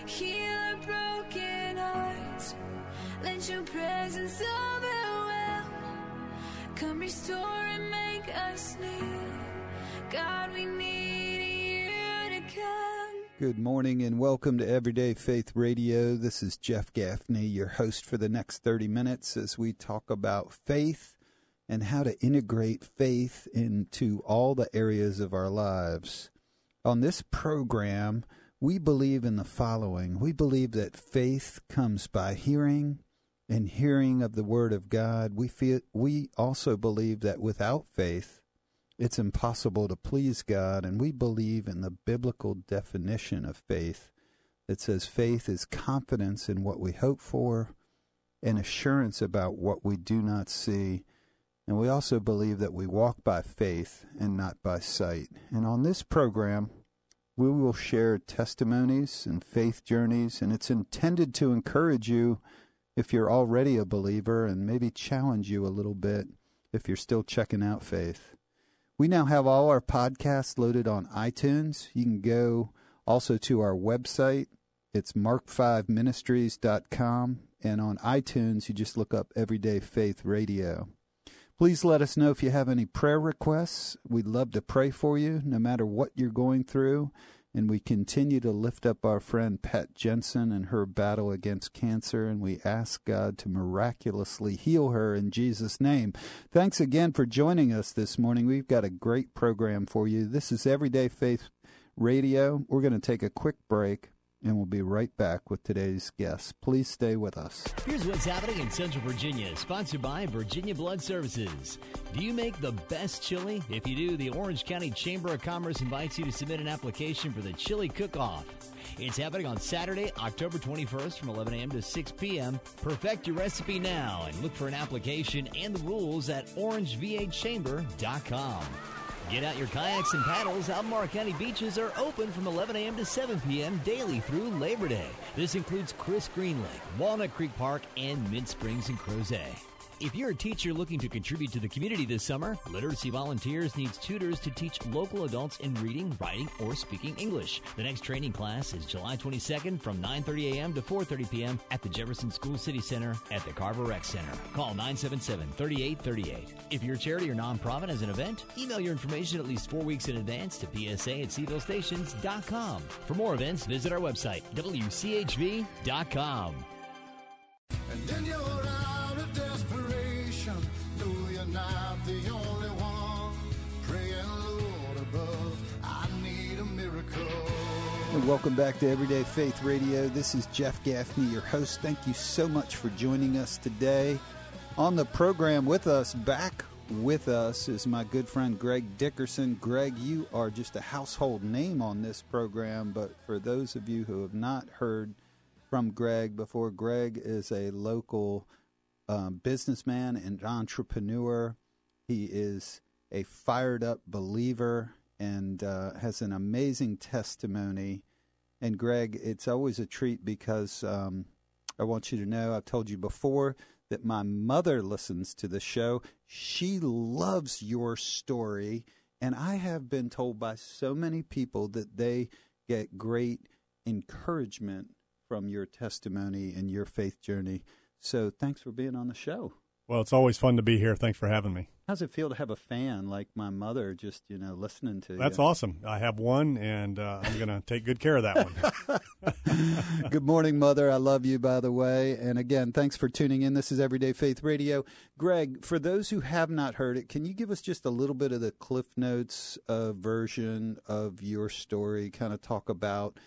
heal our broken hearts. Let your presence overwhelm. Come restore and make us new. God, we need you to come. Good morning and welcome to Everyday Faith Radio. This is Jeff Gaffney, your host for the next 30 minutes as we talk about faith and how to integrate faith into all the areas of our lives. On this program, we believe in the following. We believe that faith comes by hearing, and hearing of the Word of God. We also believe that without faith, it's impossible to please God, and we believe in the biblical definition of faith that says faith is confidence in what we hope for and assurance about what we do not see. And we also believe that we walk by faith and not by sight. And on this program, we will share testimonies and faith journeys, and it's intended to encourage you if you're already a believer and maybe challenge you a little bit if you're still checking out faith. We now have all our podcasts loaded on iTunes. You can go also to our website. It's mark5ministries.com. And on iTunes, you just look up Everyday Faith Radio. Please let us know if you have any prayer requests. We'd love to pray for you no matter what you're going through. And we continue to lift up our friend Pat Jensen and her battle against cancer, and we ask God to miraculously heal her in Jesus' name. Thanks again for joining us this morning. We've got a great program for you. This is Everyday Faith Radio. We're going to take a quick break, and we'll be right back with today's guests. Please stay with us. Here's what's happening in Central Virginia, sponsored by Virginia Blood Services. Do you make the best chili? If you do, the Orange County Chamber of Commerce invites you to submit an application for the Chili Cook-Off. It's happening on Saturday, October 21st from 11 a.m. to 6 p.m. Perfect your recipe now and look for an application and the rules at orangevachamber.com. Get out your kayaks and paddles. Albemarle County beaches are open from 11 a.m. to 7 p.m. daily through Labor Day. This includes Chris Green Lake, Walnut Creek Park, and Mid Springs and Crozet. If you're a teacher looking to contribute to the community this summer, Literacy Volunteers needs tutors to teach local adults in reading, writing, or speaking English. The next training class is July 22nd from 9:30 a.m. to 4:30 p.m. at the Jefferson School City Center at the Carver Rec Center. Call 977-3838. If your charity or nonprofit has an event, email your information at least 4 weeks in advance to psa@cvillestations.com. For more events, visit our website, wchv.com. And in your hour of desperation, know you're not the only one. Praying, Lord above, I need a miracle. And welcome back to Everyday Faith Radio. This is Jeff Gaffney, your host. Thank you so much for joining us today. On the program with us, back with us, is my good friend Greg Dickerson. Greg, you are just a household name on this program, but for those of you who have not heard from Greg before, Greg is a local businessman and entrepreneur. He is a fired-up believer and has an amazing testimony. And Greg, it's always a treat because I want you to know, I've told you before, that my mother listens to the show. She loves your story, and I have been told by so many people that they get great encouragement from your testimony and your faith journey. So thanks for being on the show. Well, it's always fun to be here. Thanks for having me. How's it feel to have a fan like my mother just, listening to you? That's awesome. I have one, and I'm going to take good care of that one. Good morning, Mother. I love you, by the way. And again, thanks for tuning in. This is Everyday Faith Radio. Greg, for those who have not heard it, can you give us just a little bit of the Cliff Notes version of your story? Kind of talk about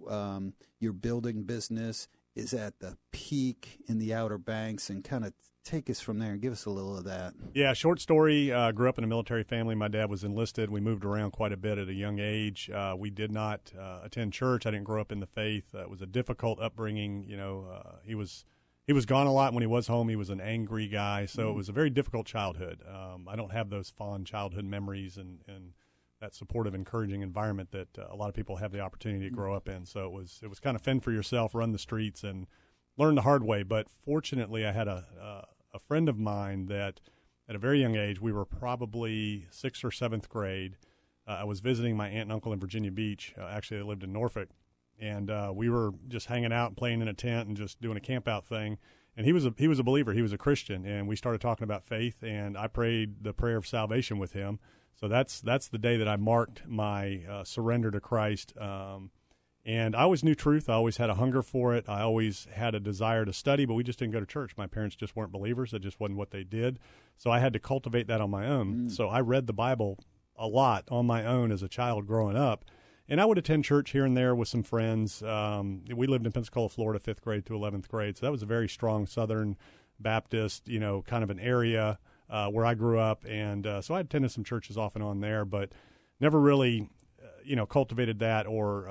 your building business is at the peak in the Outer Banks, and kind of take us from there and give us a little of that. Yeah, short story. Grew up in a military family. My dad was enlisted. We moved around quite a bit at a young age. We did not attend church. I didn't grow up in the faith. It was a difficult upbringing. He was gone a lot when he was home. He was an angry guy, so it was a very difficult childhood. I don't have those fond childhood memories and that supportive, encouraging environment that a lot of people have the opportunity to grow up in. So it was kind of fend for yourself, run the streets, and learn the hard way. But fortunately, I had a friend of mine that at a very young age, we were probably 6th or 7th grade. I was visiting my aunt and uncle in Virginia Beach. Actually, they lived in Norfolk. And we were just hanging out and playing in a tent and just doing a camp out thing. And he was a believer. He was a Christian. And we started talking about faith, and I prayed the prayer of salvation with him. So that's the day that I marked my surrender to Christ. And I always knew truth. I always had a hunger for it. I always had a desire to study, but we just didn't go to church. My parents just weren't believers. That just wasn't what they did. So I had to cultivate that on my own. So I read the Bible a lot on my own as a child growing up. And I would attend church here and there with some friends. We lived in Pensacola, Florida, 5th grade to 11th grade. So that was a very strong Southern Baptist, kind of an area where I grew up. And so I attended some churches off and on there, but never really, cultivated that or,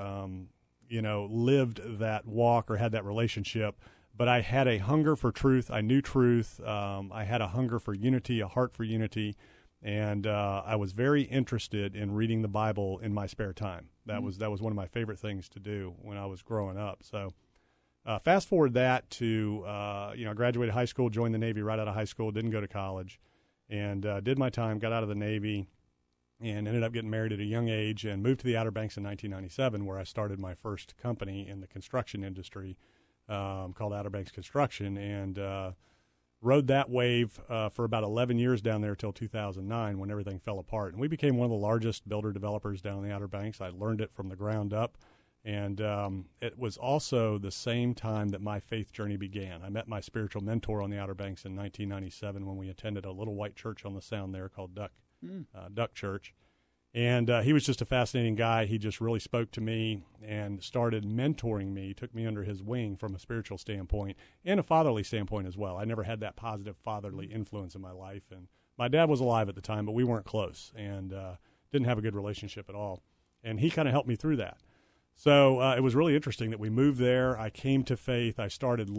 lived that walk or had that relationship. But I had a hunger for truth. I knew truth. I had a hunger for unity, a heart for unity. And I was very interested in reading the Bible in my spare time. That was one of my favorite things to do when I was growing up. So fast forward that to, I graduated high school, joined the Navy right out of high school, didn't go to college, and did my time, got out of the Navy, and ended up getting married at a young age and moved to the Outer Banks in 1997, where I started my first company in the construction industry called Outer Banks Construction, and rode that wave for about 11 years down there till 2009 when everything fell apart. And we became one of the largest builder-developers down in the Outer Banks. I learned it from the ground up. And it was also the same time that my faith journey began. I met my spiritual mentor on the Outer Banks in 1997 when we attended a little white church on the Sound there called Duck Church. And he was just a fascinating guy. He just really spoke to me and started mentoring me, took me under his wing from a spiritual standpoint and a fatherly standpoint as well. I never had that positive fatherly influence in my life. And my dad was alive at the time, but we weren't close and didn't have a good relationship at all. And he kind of helped me through that. So it was really interesting that we moved there. I came to faith. I started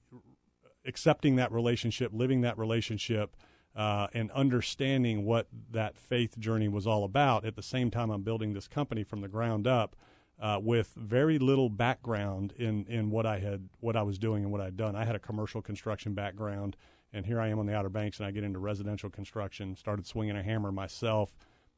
accepting that relationship, living that relationship, and understanding what that faith journey was all about. At the same time, I'm building this company from the ground up with very little background in what I was doing and what I'd done. I had a commercial construction background, and here I am on the Outer Banks, and I get into residential construction, started swinging a hammer myself,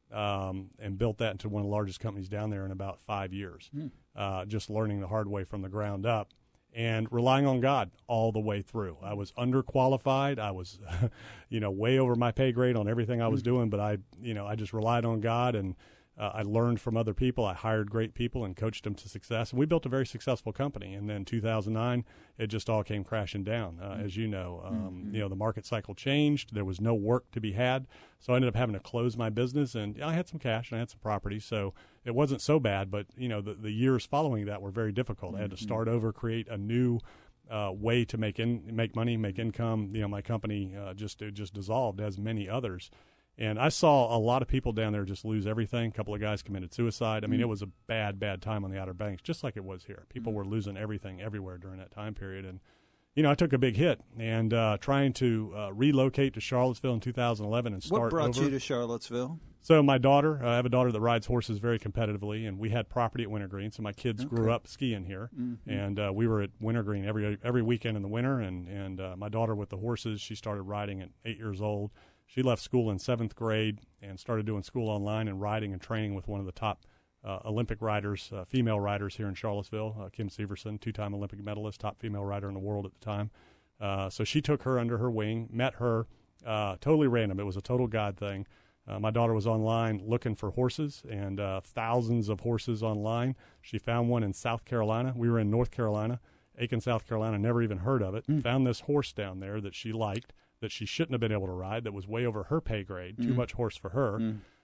and built that into one of the largest companies down there in about 5 years, just learning the hard way from the ground up. And relying on God all the way through. I was underqualified. I was, way over my pay grade on everything I was doing. But I just relied on God, and I learned from other people. I hired great people and coached them to success. And we built a very successful company. And then 2009, it just all came crashing down. As you know, the market cycle changed. There was no work to be had. So I ended up having to close my business. And I had some cash and I had some property. So it wasn't so bad. But, the years following that were very difficult. I had to start over, create a new way to make money, make income. My company just dissolved, as many others. And I saw a lot of people down there just lose everything. A couple of guys committed suicide. I mean, it was a bad, bad time on the Outer Banks, just like it was here. People were losing everything everywhere during that time period. And, I took a big hit. And trying to relocate to Charlottesville in 2011 and start over. What brought you to Charlottesville? So my daughter, I have a daughter that rides horses very competitively, and we had property at Wintergreen. So my kids grew up skiing here. And we were at Wintergreen every weekend in the winter. And my daughter with the horses, she started riding at 8 years old. She left school in 7th grade and started doing school online and riding and training with one of the top Olympic riders, female riders here in Charlottesville, Kim Severson, 2-time Olympic medalist, top female rider in the world at the time. So she took her under her wing, met her, totally random. It was a total God thing. My daughter was online looking for horses and thousands of horses online. She found one in South Carolina. We were in North Carolina, Aiken, South Carolina, never even heard of it. Found this horse down there that she liked, that she shouldn't have been able to ride, that was way over her pay grade, too much horse for her,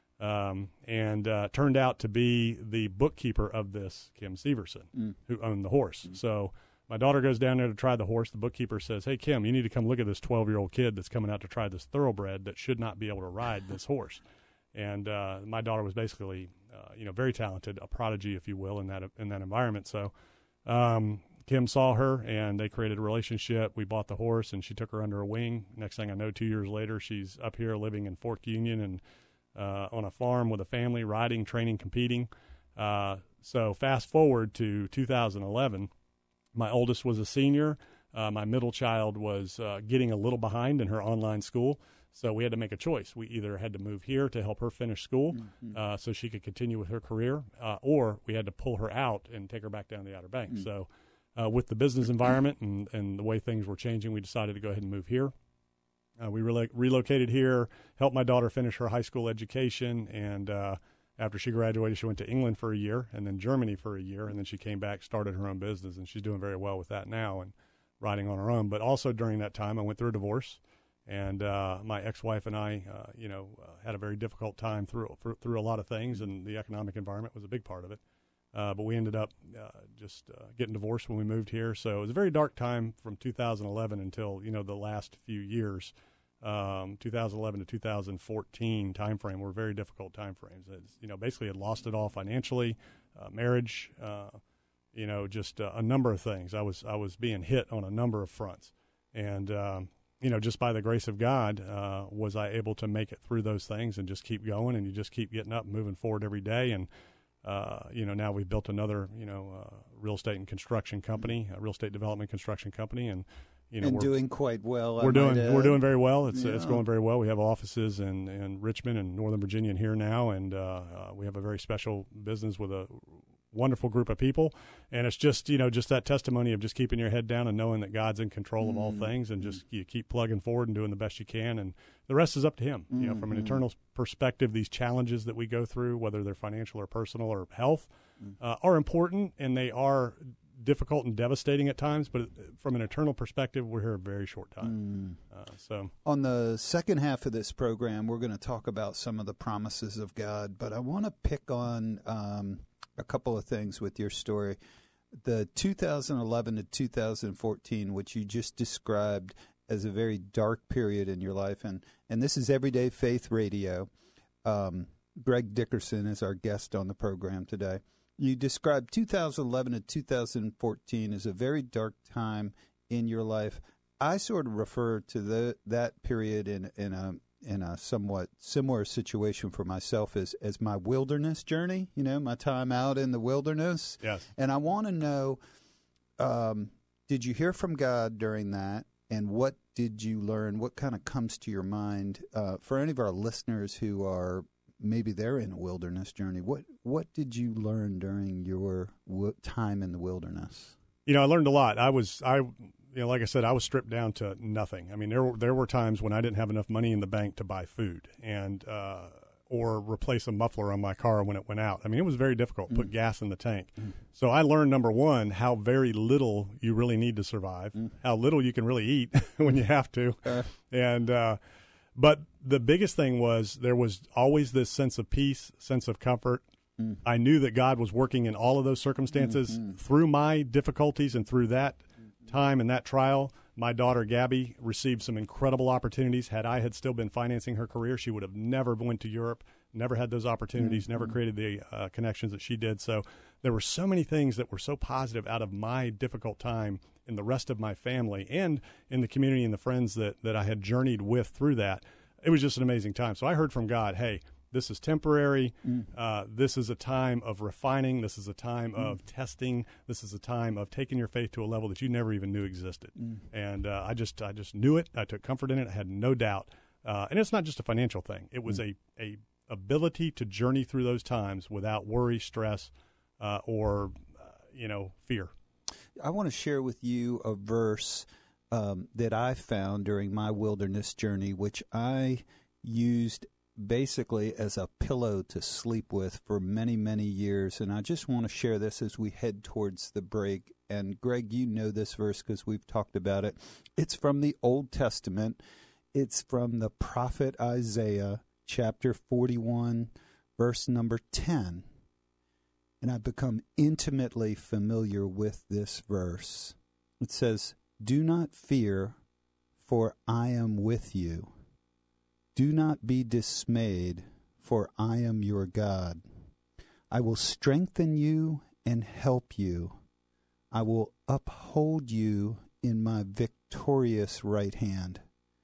and turned out to be the bookkeeper of this Kim Severson, who owned the horse. So my daughter goes down there to try the horse. The bookkeeper says, "Hey, Kim, you need to come look at this 12-year-old kid that's coming out to try this thoroughbred that should not be able to ride this horse." And my daughter was basically, very talented, a prodigy, if you will, in that environment. So Kim saw her, and they created a relationship. We bought the horse, and she took her under her wing. Next thing I know, 2 years later, she's up here living in Fork Union and on a farm with a family, riding, training, competing. So fast forward to 2011, my oldest was a senior. My middle child was getting a little behind in her online school. So we had to make a choice. We either had to move here to help her finish school so she could continue with her career, or we had to pull her out and take her back down to the Outer Banks. So with the business environment and the way things were changing, we decided to go ahead and move here. We relocated here, helped my daughter finish her high school education, and after she graduated, she went to England for a year and then Germany for a year, and then she came back, started her own business, and she's doing very well with that now and riding on her own. But also during that time, I went through a divorce. And my ex-wife and I, had a very difficult time through a lot of things, and the economic environment was a big part of it. But we ended up just getting divorced when we moved here. So it was a very dark time from 2011 until, the last few years. 2011 to 2014 timeframe were very difficult timeframes. Basically had lost it all financially, marriage, just a number of things. I was being hit on a number of fronts. And just by the grace of God, was I able to make it through those things and just keep going, and you just keep getting up and moving forward every day. And, now we've built another, real estate and construction company, a real estate development construction company. And, we're doing quite well. We're doing very well. It's going very well. We have offices in Richmond and Northern Virginia and here now. And, we have a very special business with a wonderful group of people, and it's just just that testimony of just keeping your head down and knowing that God's in control of all things, and just you keep plugging forward and doing the best you can, and the rest is up to Him. From an eternal perspective, these challenges that we go through, whether they're financial or personal or health, are important, and they are difficult and devastating at times, but from an eternal perspective, we're here a very short time. So on the second half of this program, we're going to talk about some of the promises of God, but I want to pick on a couple of things with your story. The 2011 to 2014, which you just described as a very dark period in your life, and this is Everyday Faith Radio. Greg Dickerson is our guest on the program today. You described 2011 to 2014 as a very dark time in your life. I sort of refer to that period in a somewhat similar situation for myself as my wilderness journey, my time out in the wilderness. Yes. And I want to know, did you hear from God during that? And what did you learn? What kind of comes to your mind for any of our listeners who are maybe they're in a wilderness journey? What did you learn during your time in the wilderness? I learned a lot. Like I said, I was stripped down to nothing. I mean, there were times when I didn't have enough money in the bank to buy food and or replace a muffler on my car when it went out. I mean, it was very difficult to put gas in the tank. So I learned, number one, how very little you really need to survive, how little you can really eat when you have to. But the biggest thing was there was always this sense of peace, sense of comfort. I knew that God was working in all of those circumstances through my difficulties, and through that time and that trial, my daughter Gabby received some incredible opportunities. Had I still been financing her career, she would have never went to Europe, never had those opportunities, never created the connections that she did. So there were so many things that were so positive out of my difficult time in the rest of my family and in the community and the friends that I had journeyed with through that. It was just an amazing time. So I heard from God, hey, this is temporary. This is a time of refining. This is a time of testing. This is a time of taking your faith to a level that you never even knew existed. And I just knew it. I took comfort in it. I had no doubt. And it's not just a financial thing. It was a ability to journey through those times without worry, stress, or fear. I want to share with you a verse that I found during my wilderness journey, which I used basically as a pillow to sleep with for many, many years. And I just want to share this as we head towards the break. And Greg, you know this verse because we've talked about it. It's from the Old Testament. It's from the prophet Isaiah, chapter 41, verse number 10. And I've become intimately familiar with this verse. It says, "Do not fear, for I am with you. Do not be dismayed, for I am your God. I will strengthen you and help you. I will uphold you in my victorious right hand."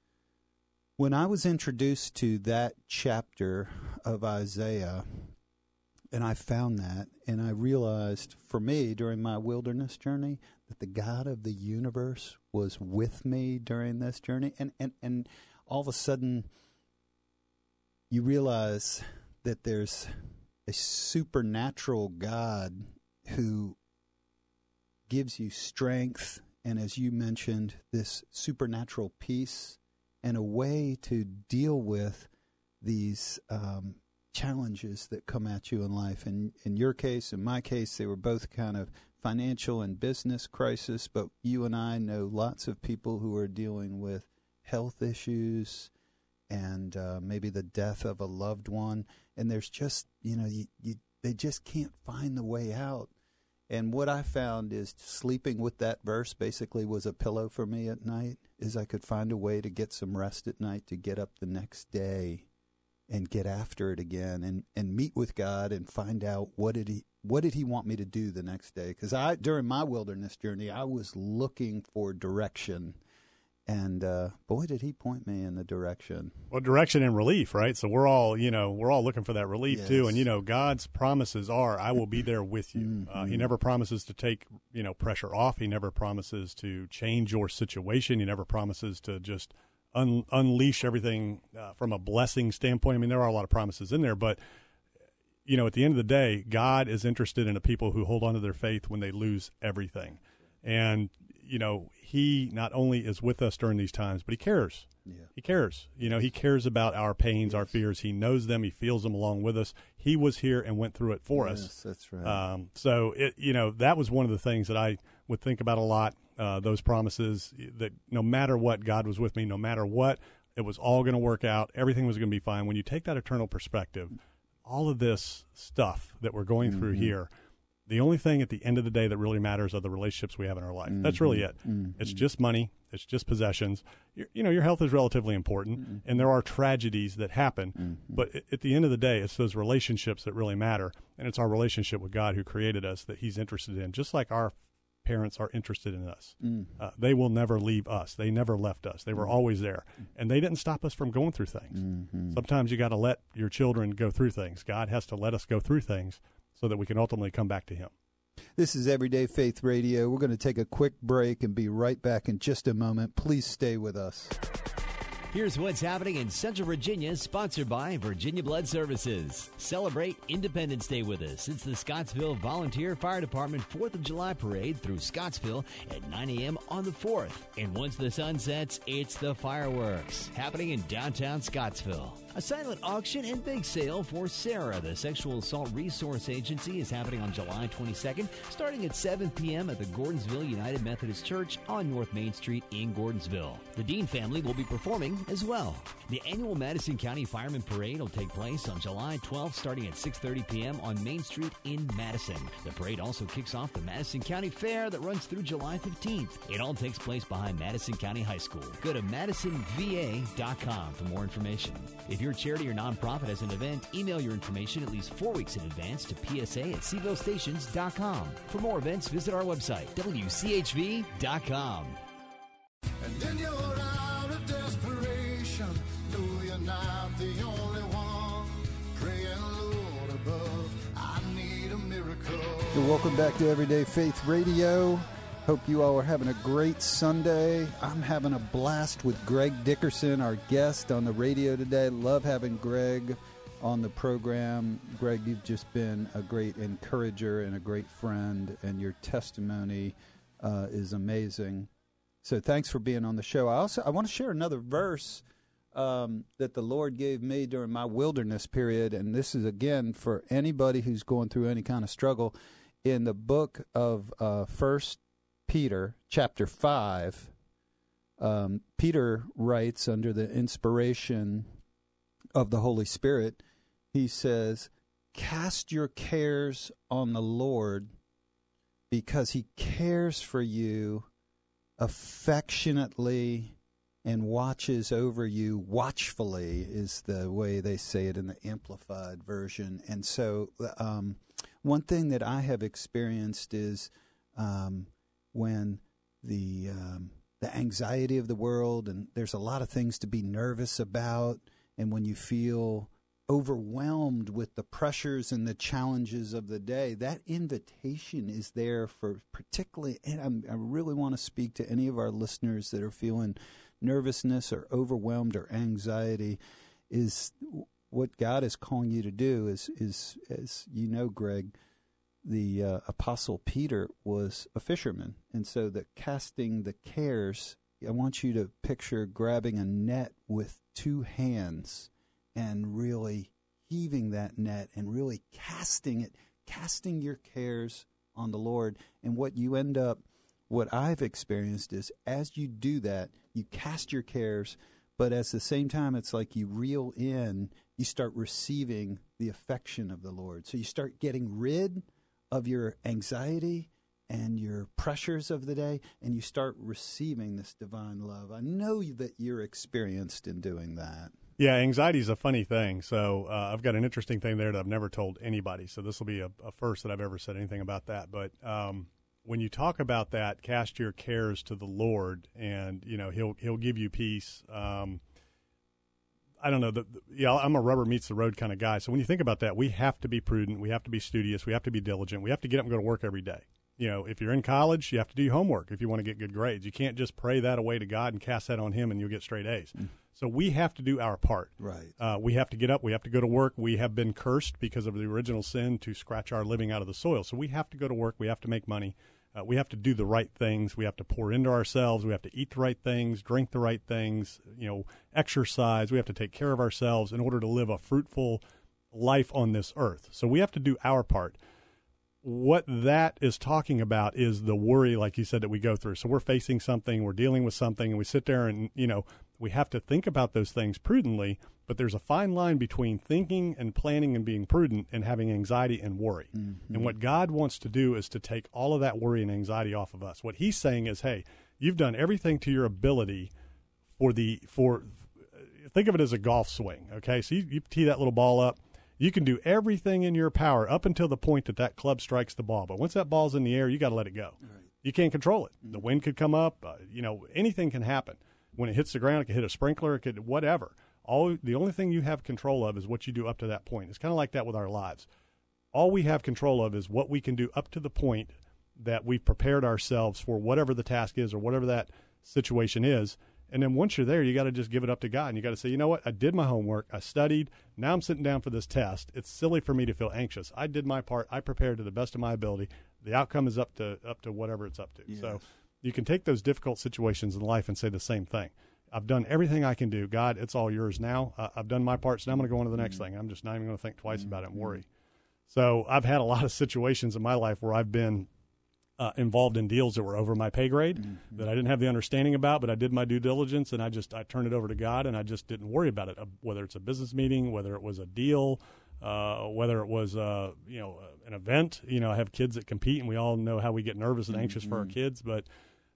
When I was introduced to that chapter of Isaiah, and I found that, and I realized for me during my wilderness journey that the God of the universe was with me during this journey, and all of a sudden you realize that there's a supernatural God who gives you strength, and as you mentioned, this supernatural peace and a way to deal with these challenges that come at you in life. And in your case, in my case, they were both kind of financial and business crisis, but you and I know lots of people who are dealing with health issues and maybe the death of a loved one, and there's just, they just can't find the way out. And what I found is sleeping with that verse basically was a pillow for me at night, is I could find a way to get some rest at night, to get up the next day and get after it again and meet with God and find out what did he want me to do the next day. Because during my wilderness journey, I was looking for direction. And boy, did he point me in the direction. Well, direction and relief, right? So we're all looking for that relief too. And God's promises are, "I will be there with you." Mm-hmm. He never promises to take pressure off. He never promises to change your situation. He never promises to just unleash everything from a blessing standpoint. I mean, there are a lot of promises in there, but at the end of the day, God is interested in a people who hold on to their faith when they lose everything, and he not only is with us during these times, but he cares. Yeah. He cares. He cares about our pains, our fears. He knows them. He feels them along with us. He was here and went through it for us. Yes, that's right. So that was one of the things that I would think about a lot. Those promises that no matter what, God was with me. No matter what, it was all going to work out. Everything was going to be fine. When you take that eternal perspective, all of this stuff that we're going through here, the only thing at the end of the day that really matters are the relationships we have in our life. That's really it. It's just money. It's just possessions. Your health is relatively important, and there are tragedies that happen. But at the end of the day, it's those relationships that really matter, and it's our relationship with God who created us that he's interested in, just like our parents are interested in us. They will never leave us. They never left us. They were always there, and they didn't stop us from going through things. Sometimes you got to let your children go through things. God has to let us go through things so that we can ultimately come back to him. This is Everyday Faith Radio. We're going to take a quick break and be right back in just a moment. Please stay with us. Here's what's happening in Central Virginia, sponsored by Virginia Blood Services. Celebrate Independence Day with us. It's the Scottsville Volunteer Fire Department 4th of July Parade through Scottsville at 9 a.m. on the 4th. And once the sun sets, it's the fireworks happening in downtown Scottsville. A silent auction and big sale for Sarah, the Sexual Assault Resource Agency, is happening on July 22nd, starting at 7 p.m. at the Gordonsville United Methodist Church on North Main Street in Gordonsville. The Dean family will be performing as well. The annual Madison County Fireman Parade will take place on July 12th, starting at 6:30 p.m. on Main Street in Madison. The parade also kicks off the Madison County Fair that runs through July 15th. It all takes place behind Madison County High School. Go to madisonva.com for more information. If your charity or nonprofit has an event, email your information at least 4 weeks in advance to psa@cvillestations.com. For more events, visit our website, wchv.com. And then you're out of desperation. No, you're not the only one. Praying, Lord above, I need a miracle. So welcome back to Everyday Faith Radio. Hope you all are having a great Sunday. I'm having a blast with Greg Dickerson, our guest on the radio today. Love having Greg on the program. Greg, you've just been a great encourager and a great friend, and your testimony is amazing. So thanks for being on the show. I want to share another verse that the Lord gave me during my wilderness period, and this is, again, for anybody who's going through any kind of struggle. In the book of 1 Peter, chapter 5, Peter writes under the inspiration of the Holy Spirit, he says, "Cast your cares on the Lord because he cares for you affectionately and watches over you watchfully," is the way they say it in the Amplified Version. And so one thing that I have experienced is when the anxiety of the world, and there's a lot of things to be nervous about, and when you feel overwhelmed with the pressures and the challenges of the day, that invitation is there for particularly, and I really want to speak to any of our listeners that are feeling nervousness or overwhelmed or anxiety, is what God is calling you to do is as you know, Greg, the Apostle Peter was a fisherman. And so the casting the cares, I want you to picture grabbing a net with two hands and really heaving that net and really casting your cares on the Lord. And what I've experienced is as you do that, you cast your cares, but at the same time, it's like you reel in, you start receiving the affection of the Lord. So you start getting rid of your anxiety and your pressures of the day, and you start receiving this divine love. I know that you're experienced in doing that. Yeah, anxiety is a funny thing. So I've got an interesting thing there that I've never told anybody. So this will be a first that I've ever said anything about that. But when you talk about that, cast your cares to the Lord, and He'll give you peace. I don't know. I'm a rubber meets the road kind of guy. So when you think about that, we have to be prudent. We have to be studious. We have to be diligent. We have to get up and go to work every day. If you're in college, you have to do your homework if you want to get good grades. You can't just pray that away to God and cast that on Him and you'll get straight A's. So we have to do our part. Right. We have to get up. We have to go to work. We have been cursed because of the original sin to scratch our living out of the soil. So we have to go to work. We have to make money. We have to do the right things. We have to pour into ourselves. We have to eat the right things, drink the right things, exercise. We have to take care of ourselves in order to live a fruitful life on this earth. So we have to do our part. What that is talking about is the worry, like you said, that we go through. So we're facing something, we're dealing with something, and we sit there and, we have to think about those things prudently, but there's a fine line between thinking and planning and being prudent and having anxiety and worry. Mm-hmm. And what God wants to do is to take all of that worry and anxiety off of us. What He's saying is, hey, you've done everything to your ability think of it as a golf swing, okay? So you tee that little ball up. You can do everything in your power up until the point that club strikes the ball. But once that ball's in the air, you got to let it go. Right. You can't control it. Mm-hmm. The wind could come up. Anything can happen. When it hits the ground, it could hit a sprinkler. It could whatever. The only thing you have control of is what you do up to that point. It's kind of like that with our lives. All we have control of is what we can do up to the point that we've prepared ourselves for whatever the task is or whatever that situation is. And then once you're there, you got to just give it up to God. And you got to say, you know what? I did my homework. I studied. Now I'm sitting down for this test. It's silly for me to feel anxious. I did my part. I prepared to the best of my ability. The outcome is up to whatever it's up to. Yes. So you can take those difficult situations in life and say the same thing. I've done everything I can do. God, it's all yours now. I've done my part, so now I'm going to go on to the next thing. I'm just not even going to think twice about it and worry. So I've had a lot of situations in my life where I've been involved in deals that were over my pay grade that I didn't have the understanding about, but I did my due diligence and I turned it over to God and I just didn't worry about it, whether it's a business meeting, whether it was a deal, whether it was an event. I have kids that compete and we all know how we get nervous and anxious for our kids, but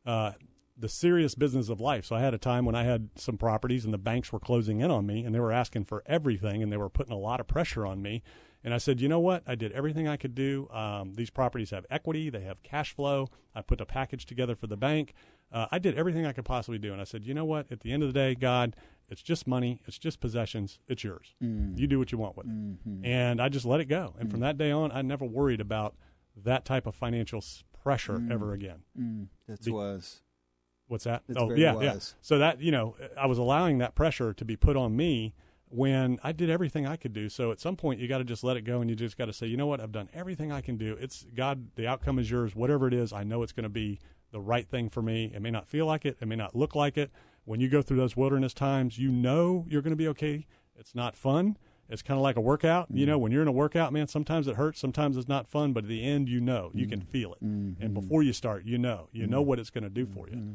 the serious business of life. So I had a time when I had some properties and the banks were closing in on me and they were asking for everything and they were putting a lot of pressure on me. And I said, you know what? I did everything I could do. These properties have equity. They have cash flow. I put a package together for the bank. I did everything I could possibly do. And I said, you know what? At the end of the day, God, it's just money. It's just possessions. It's yours. You do what you want with it. Mm-hmm. And I just let it go. And from that day on, I never worried about that type of financial pressure ever again. That's wise. What's that? That's very wise. Yeah. So that, I was allowing that pressure to be put on me when I did everything I could do. So at some point you got to just let it go and you just got to say, you know what, I've done everything I can do. It's God, the outcome is yours. Whatever it is, I know it's going to be the right thing for me. It may not feel like it. It may not look like it. When you go through those wilderness times, you know you're going to be okay. It's not fun. It's kind of like a workout. Mm-hmm. When you're in a workout, man, sometimes it hurts. Sometimes it's not fun. But at the end, you can feel it. Mm-hmm. And before you start, you know what it's going to do for you.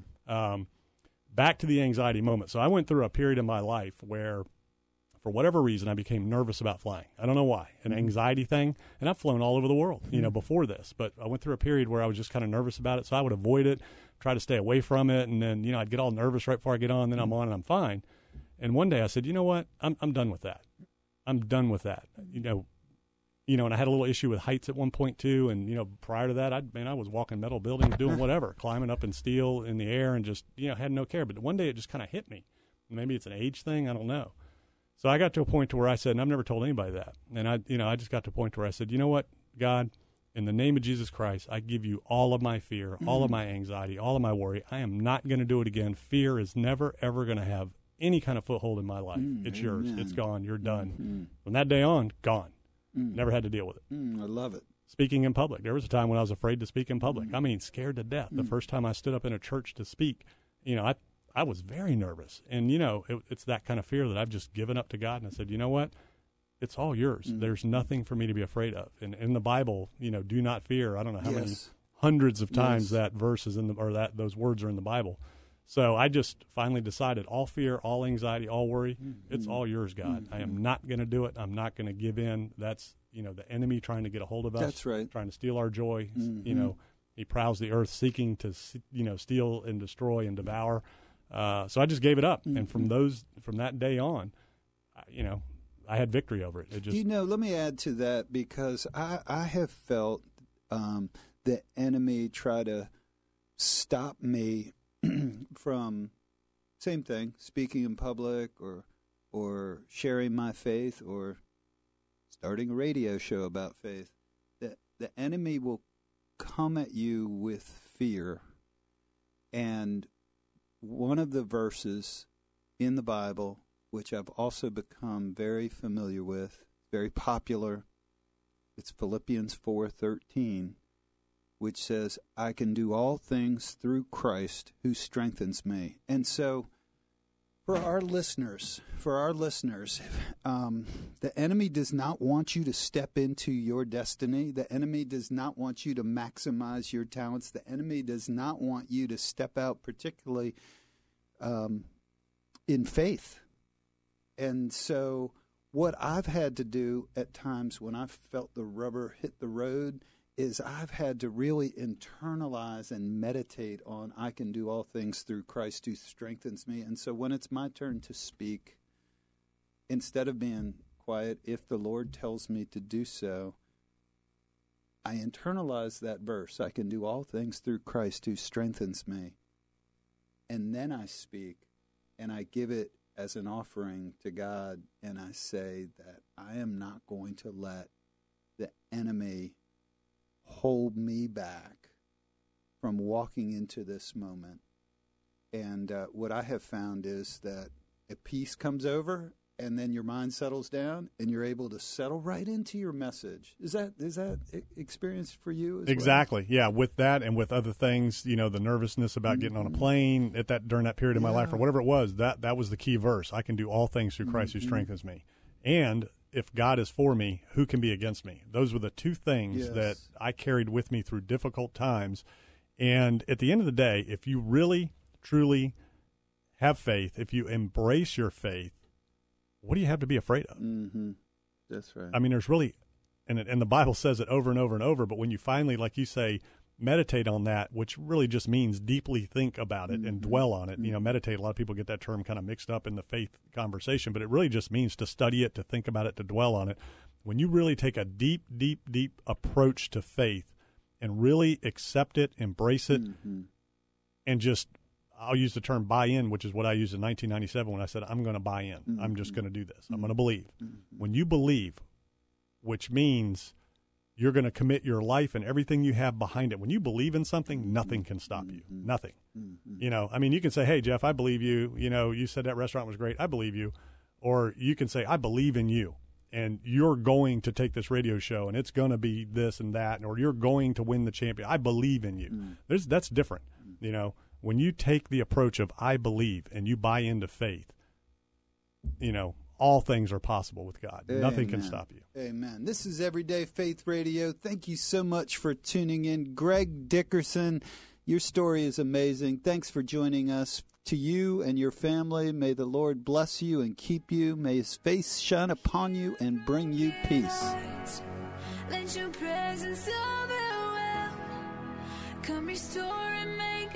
Back to the anxiety moment. So I went through a period in my life where, for whatever reason, I became nervous about flying. I don't know why. An anxiety thing. And I've flown all over the world, before this. But I went through a period where I was just kind of nervous about it. So I would avoid it, try to stay away from it. And then, I'd get all nervous right before I get on. Then I'm on and I'm fine. And one day I said, you know what? I'm done with that. I'm done with that. And I had a little issue with heights at one point too. And, prior to that, I was walking metal buildings, doing whatever, climbing up in steel in the air and just, had no care. But one day it just kind of hit me. Maybe it's an age thing. I don't know. So I got to a point to where I said, and I've never told anybody that. And I just got to a point where I said, you know what, God, in the name of Jesus Christ, I give you all of my fear, all of my anxiety, all of my worry. I am not going to do it again. Fear is never, ever going to have any kind of foothold in my life. It's yours. Amen. It's gone. You're done. From that day on, gone. Never had to deal with it. I love it. Speaking in public. There was a time when I was afraid to speak in public. I mean, scared to death. The first time I stood up in a church to speak, I was very nervous. And, it's that kind of fear that I've just given up to God. And I said, you know what? It's all yours. There's nothing for me to be afraid of. And in the Bible, do not fear. I don't know how many hundreds of times that verse is those words are in the Bible. So I just finally decided all fear, all anxiety, all worry, it's all yours, God. I am not going to do it. I'm not going to give in. That's, the enemy trying to get a hold of us. That's right. Trying to steal our joy. He prowls the earth seeking to, steal and destroy and devour. So I just gave it up. And from that day on, I had victory over it. Let me add to that, because I have felt the enemy try to stop me from, same thing, speaking in public or sharing my faith or starting a radio show about faith. The enemy will come at you with fear. And one of the verses in the Bible, which I've also become very familiar with, very popular, it's Philippians 4:13, which says, I can do all things through Christ who strengthens me. And so for our listeners, the enemy does not want you to step into your destiny. The enemy does not want you to maximize your talents. The enemy does not want you to step out, particularly in faith. And so what I've had to do at times when I've felt the rubber hit the road is I've had to really internalize and meditate on I can do all things through Christ who strengthens me. And so when it's my turn to speak, instead of being quiet, if the Lord tells me to do so, I internalize that verse. I can do all things through Christ who strengthens me. And then I speak, and I give it as an offering to God, and I say that I am not going to let the enemy hold me back from walking into this moment. And what I have found is that a peace comes over, and then your mind settles down, and you're able to settle right into your message. Is that experience for you as exactly? Well? Yeah, with that and with other things, the nervousness about getting on a plane during that period of my life or whatever it was, that was the key verse. I can do all things through Christ who strengthens me. And if God is for me, who can be against me? Those were the two things that I carried with me through difficult times. And at the end of the day, if you really, truly have faith, if you embrace your faith, what do you have to be afraid of? That's right. I mean, there's really, and the Bible says it over and over and over, but when you finally, like you say, meditate on that, which really just means deeply think about it and dwell on it. Meditate, a lot of people get that term kind of mixed up in the faith conversation, but it really just means to study it, to think about it, to dwell on it. When you really take a deep, deep, deep approach to faith and really accept it, embrace it, and just, I'll use the term buy in, which is what I used in 1997 when I said, I'm going to buy in. I'm just going to do this. I'm going to believe. When you believe, which means you're going to commit your life and everything you have behind it. When you believe in something, nothing can stop you. Nothing. I mean, you can say, hey, Jeff, I believe you. You said that restaurant was great. I believe you. Or you can say, I believe in you. And you're going to take this radio show, and it's going to be this and that. Or you're going to win the champion. I believe in you. That's different. When you take the approach of I believe and you buy into faith, all things are possible with God. Amen. Nothing can stop you. Amen. This is Everyday Faith Radio. Thank you so much for tuning in. Greg Dickerson, your story is amazing. Thanks for joining us. To you and your family, may the Lord bless you and keep you. May His face shine upon you and bring you peace. Let your presence overwhelm. Come restore and make